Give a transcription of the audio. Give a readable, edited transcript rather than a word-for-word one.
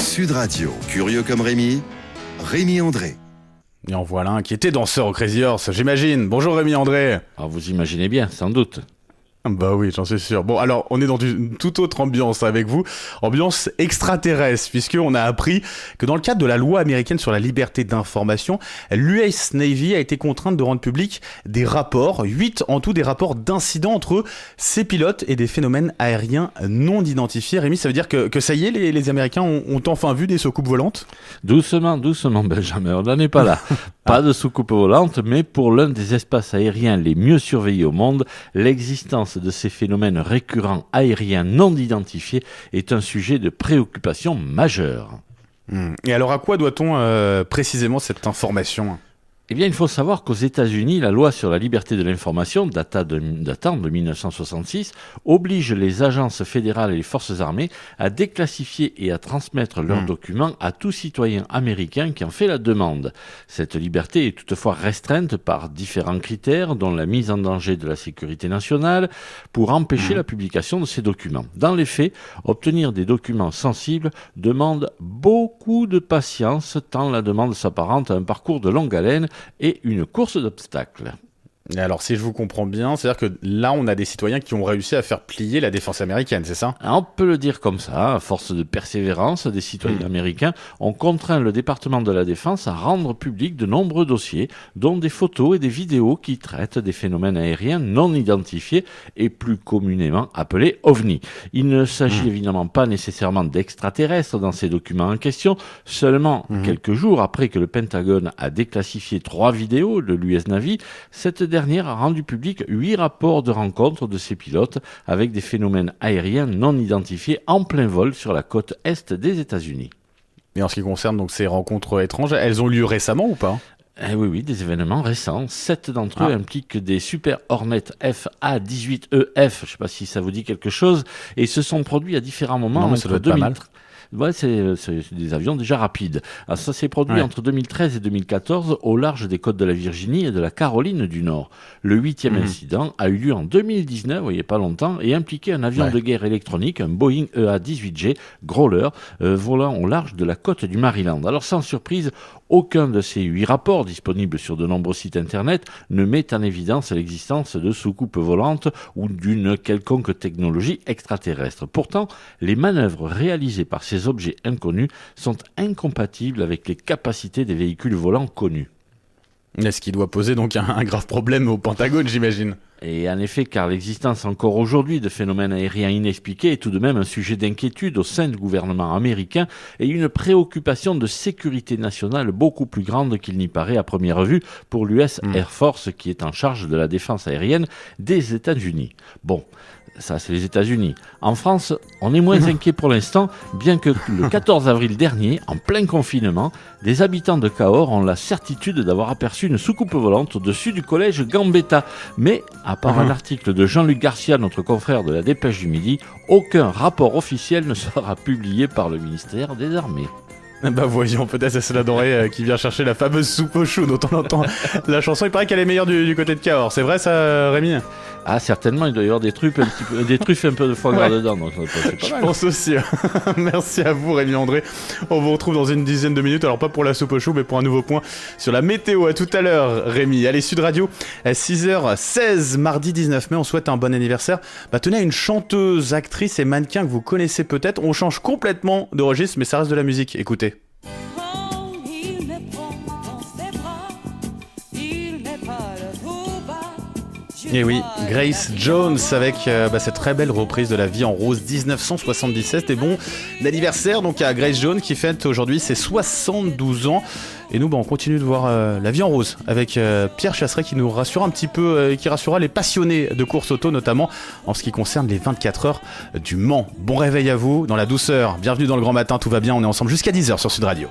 Sud Radio, curieux comme Rémi, Rémi André. Et en voilà un qui était danseur au Crazy Horse, j'imagine. Bonjour Rémi André. Alors vous imaginez bien, sans doute. Bah oui, j'en suis sûr. Bon, alors, on est dans une toute autre ambiance avec vous. Ambiance extraterrestre, puisqu'on a appris que dans le cadre de la loi américaine sur la liberté d'information, l'US Navy a été contrainte de rendre public des rapports, 8 en tout, des rapports d'incidents entre ses pilotes et des phénomènes aériens non identifiés. Rémi, ça veut dire que ça y est, les Américains ont enfin vu des soucoupes volantes ? Doucement, Benjamin, on n'en est pas là. Pas de soucoupe volante, mais pour l'un des espaces aériens les mieux surveillés au monde, l'existence de ces phénomènes récurrents aériens non identifiés est un sujet de préoccupation majeure. Et alors à quoi doit-on précisément cette information ? Eh bien, il faut savoir qu'aux États-Unis, la loi sur la liberté de l'information, datant de 1966, oblige les agences fédérales et les forces armées à déclassifier et à transmettre leurs documents à tout citoyen américain qui en fait la demande. Cette liberté est toutefois restreinte par différents critères, dont la mise en danger de la sécurité nationale, pour empêcher la publication de ces documents. Dans les faits, obtenir des documents sensibles demande beaucoup de patience, tant la demande s'apparente à un parcours de longue haleine et une course d'obstacles. Et alors, si je vous comprends bien, c'est-à-dire que là, on a des citoyens qui ont réussi à faire plier la défense américaine, c'est ça ? On peut le dire comme ça, à force de persévérance, des citoyens américains ont contraint le département de la Défense à rendre public de nombreux dossiers, dont des photos et des vidéos qui traitent des phénomènes aériens non identifiés et plus communément appelés OVNI. Il ne s'agit évidemment pas nécessairement d'extraterrestres dans ces documents en question, seulement quelques jours après que le Pentagone a déclassifié 3 vidéos de l'US Navy, cette dernière a rendu public 8 rapports de rencontres de ses pilotes avec des phénomènes aériens non identifiés en plein vol sur la côte est des États-Unis. Et en ce qui concerne donc ces rencontres étranges, elles ont lieu récemment ou pas ? Oui, des événements récents. 7 d'entre eux impliquent des Super Hornet FA-18EF, je ne sais pas si ça vous dit quelque chose, et se sont produits à différents moments entre 2000. Ouais, c'est des avions déjà rapides. Alors, ça s'est produit entre 2013 et 2014 au large des côtes de la Virginie et de la Caroline du Nord. Le 8e incident a eu lieu en 2019, vous voyez, pas longtemps, et impliquait un avion de guerre électronique, un Boeing EA-18G Growler, volant au large de la côte du Maryland. Alors, sans surprise, aucun de ces 8 rapports, disponibles sur de nombreux sites internet, ne met en évidence l'existence de soucoupes volantes ou d'une quelconque technologie extraterrestre. Pourtant, les manœuvres réalisées par ces objets inconnus sont incompatibles avec les capacités des véhicules volants connus. Ce qui doit poser donc un grave problème au Pentagone, j'imagine. Et en effet, car l'existence encore aujourd'hui de phénomènes aériens inexpliqués est tout de même un sujet d'inquiétude au sein du gouvernement américain et une préoccupation de sécurité nationale beaucoup plus grande qu'il n'y paraît à première vue pour l'US Air Force qui est en charge de la défense aérienne des États-Unis. Bon, ça c'est les États-Unis. En France, on est moins inquiet pour l'instant, bien que le 14 avril dernier, en plein confinement, des habitants de Cahors ont la certitude d'avoir aperçu une soucoupe volante au-dessus du collège Gambetta. Mais, à part un article de Jean-Luc Garcia, notre confrère de la Dépêche du Midi, aucun rapport officiel ne sera publié par le ministère des Armées. Bah voyons, peut-être c'est la denrée qui vient chercher la fameuse soupe au chou dont on entend la chanson. Il paraît qu'elle est meilleure du côté de Cahors. C'est vrai ça, Rémi ? Ah, certainement, il doit y avoir des truffes un peu de foie gras dedans. Donc c'est pas mal. Je pense aussi. Merci à vous, Rémi André. On vous retrouve dans une dizaine de minutes. Alors, pas pour la soupe au chou, mais pour un nouveau point sur la météo. À tout à l'heure, Rémi. Allez, Sud Radio, à 6h16, mardi 19 mai. On souhaite un bon anniversaire. Tenez, à une chanteuse, actrice et mannequin que vous connaissez peut-être. On change complètement de registre, mais ça reste de la musique. Écoutez. Et oui, Grace Jones avec cette très belle reprise de La Vie en Rose 1977. Et bon anniversaire donc à Grace Jones qui fête aujourd'hui ses 72 ans. Et nous, on continue de voir La Vie en Rose avec Pierre Chasseret qui nous rassure un petit peu, qui rassurera les passionnés de course auto, notamment en ce qui concerne les 24 heures du Mans. Bon réveil à vous, dans la douceur. Bienvenue dans le grand matin, tout va bien. On est ensemble jusqu'à 10h sur Sud Radio.